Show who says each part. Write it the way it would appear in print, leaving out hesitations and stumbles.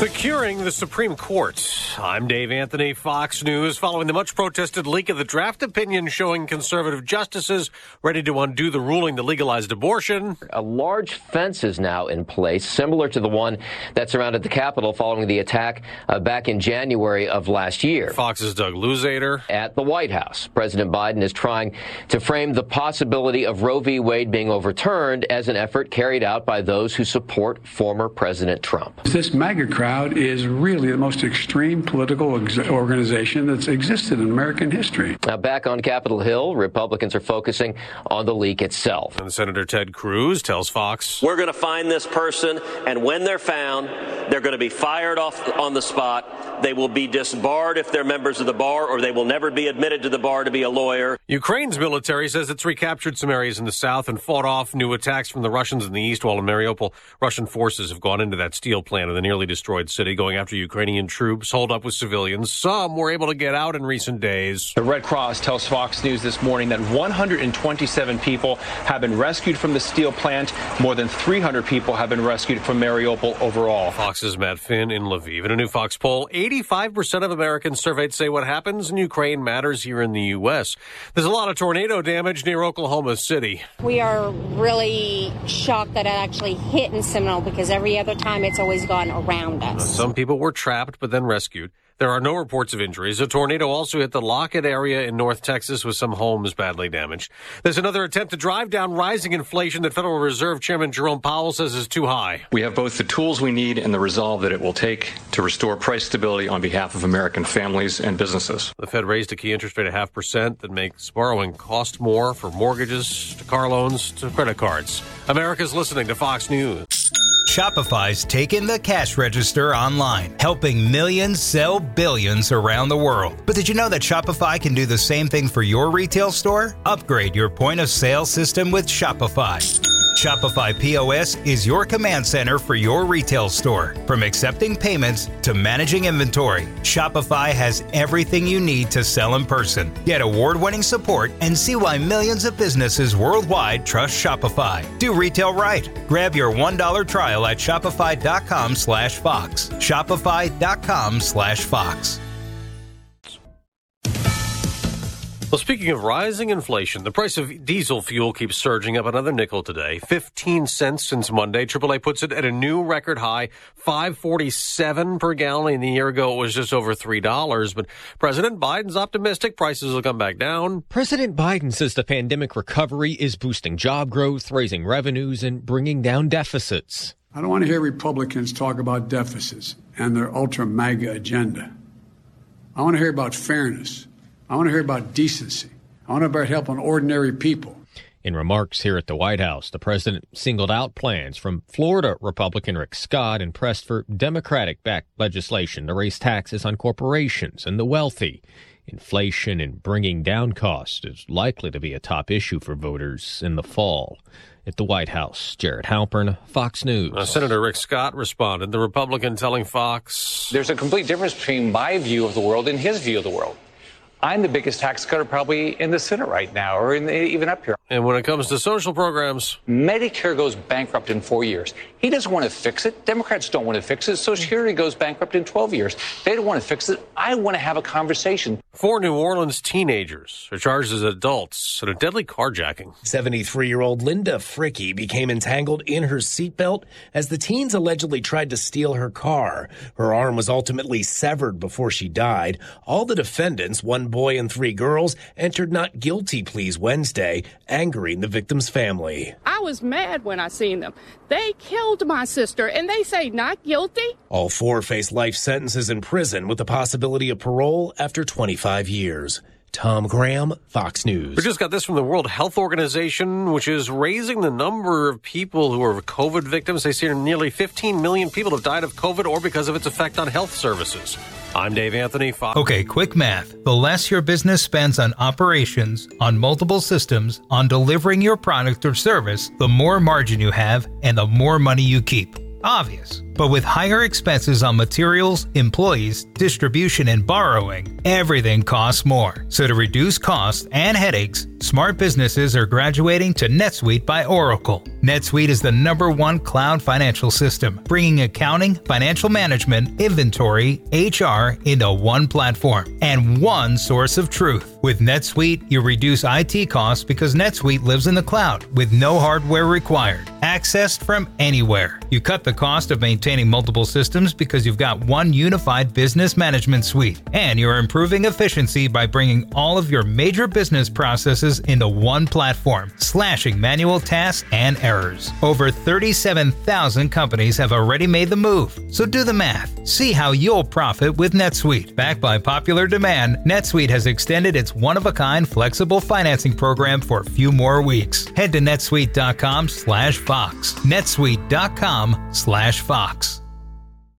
Speaker 1: Securing the Supreme Court. I'm Dave Anthony, Fox News. Following the much-protested leak of the draft opinion showing conservative justices ready to undo the ruling that legalized abortion.
Speaker 2: A large fence is now in place, similar to the one that surrounded the Capitol following the attack back in January of last year.
Speaker 1: Fox's Doug Luzader.
Speaker 2: At the White House, President Biden is trying to frame the possibility of Roe v. Wade being overturned as an effort carried out by those who support former President Trump.
Speaker 3: This MAGA crowd is really the most extreme political organization that's existed in American history.
Speaker 2: Now, back on Capitol Hill, Republicans are focusing on the leak itself.
Speaker 1: And Senator Ted Cruz tells Fox,
Speaker 4: "We're going to find this person, and when they're found, they're going to be fired off on the spot. They will be disbarred if they're members of the bar, or they will never be admitted to the bar to be a lawyer."
Speaker 1: Ukraine's military says it's recaptured some areas in the south and fought off new attacks from the Russians in the east, while in Mariupol, Russian forces have gone into that steel plant in the nearly destroyed city, going after Ukrainian troops holed up with civilians. Some were able to get out in recent days.
Speaker 5: The Red Cross tells Fox News this morning that 127 people have been rescued from the steel plant. More than 300 people have been rescued from Mariupol overall.
Speaker 1: Fox's Matt Finn in Lviv. In a new Fox poll, 85% of Americans surveyed say what happens in Ukraine matters here in the U.S. There's a lot of tornado damage near Oklahoma City.
Speaker 6: We are really shocked that it actually hit in Seminole because every other time it's always gone around us.
Speaker 1: Some people were trapped but then rescued. There are no reports of injuries. A tornado also hit the Lockett area in North Texas with some homes badly damaged. There's another attempt to drive down rising inflation that Federal Reserve Chairman Jerome Powell says is too high.
Speaker 7: We have both the tools we need and the resolve that it will take to restore price stability on behalf of American families and businesses.
Speaker 1: The Fed raised a key interest rate of 0.5% that makes borrowing cost more for mortgages, to car loans, to credit cards. America's listening to Fox News.
Speaker 8: Shopify's taken the cash register online, helping millions sell billions around the world. But did you know that Shopify can do the same thing for your retail store? Upgrade your point of sale system with Shopify. Shopify POS is your command center for your retail store. From accepting payments to managing inventory, Shopify has everything you need to sell in person. Get award-winning support and see why millions of businesses worldwide trust Shopify. Do retail right. Grab your $1 trial at shopify.com/Fox. Shopify.com/Fox.
Speaker 1: Well, speaking of rising inflation, the price of diesel fuel keeps surging up another nickel today, 15 cents since Monday. AAA puts it at a new record high, $5.47 per gallon. And a year ago, it was just over $3. But President Biden's optimistic prices will come back down.
Speaker 9: President Biden says the pandemic recovery is boosting job growth, raising revenues, and bringing down deficits.
Speaker 3: I don't want to hear Republicans talk about deficits and their ultra-MAGA agenda. I want to hear about fairness. I want to hear about decency. I want to hear about helping ordinary people.
Speaker 9: In remarks here at the White House, the president singled out plans from Florida Republican Rick Scott and pressed for Democratic-backed legislation to raise taxes on corporations and the wealthy. Inflation and bringing down costs is likely to be a top issue for voters in the fall. At the White House, Jared Halpern, Fox News.
Speaker 1: Senator Rick Scott responded, the Republican telling Fox,
Speaker 10: "There's a complete difference between my view of the world and his view of the world. I'm the biggest tax cutter probably in the Senate right now, or even up here.
Speaker 1: And when it comes to social programs,
Speaker 10: Medicare goes bankrupt in 4 years. He doesn't want to fix it. Democrats don't want to fix it. Social Security goes bankrupt in 12 years. They don't want to fix it. I want to have a conversation."
Speaker 1: 4 New Orleans teenagers are charged as adults in a deadly carjacking.
Speaker 11: 73-year-old Linda Fricky became entangled in her seatbelt as the teens allegedly tried to steal her car. Her arm was ultimately severed before she died. All the defendants, 1 boy and 3 girls, entered not guilty pleas Wednesday, angering the victim's family.
Speaker 12: I was mad when I seen them. They killed my sister, and they say not guilty?
Speaker 11: All 4 face life sentences in prison with the possibility of parole after 25 years. Tom Graham, Fox News.
Speaker 1: We just got this from the World Health Organization, which is raising the number of people who are COVID victims. They say nearly 15 million people have died of COVID or because of its effect on health services. I'm Dave Anthony, Fox.
Speaker 8: Okay, quick math. The less your business spends on operations, on multiple systems, on delivering your product or service, the more margin you have and the more money you keep. Obvious. But with higher expenses on materials, employees, distribution, and borrowing, everything costs more. So to reduce costs and headaches, smart businesses are graduating to NetSuite by Oracle. NetSuite is the #1 cloud financial system, bringing accounting, financial management, inventory, HR into one platform and one source of truth. With NetSuite, you reduce IT costs because NetSuite lives in the cloud with no hardware required. Accessed from anywhere. You cut the cost of maintaining multiple systems because you've got one unified business management suite. And you're improving efficiency by bringing all of your major business processes into one platform, slashing manual tasks and errors. Over 37,000 companies have already made the move. So do the math. See how you'll profit with NetSuite. Backed by popular demand, NetSuite has extended its one-of-a-kind flexible financing program for a few more weeks. Head to netsuite.com/Fox. netsuite.com/Fox.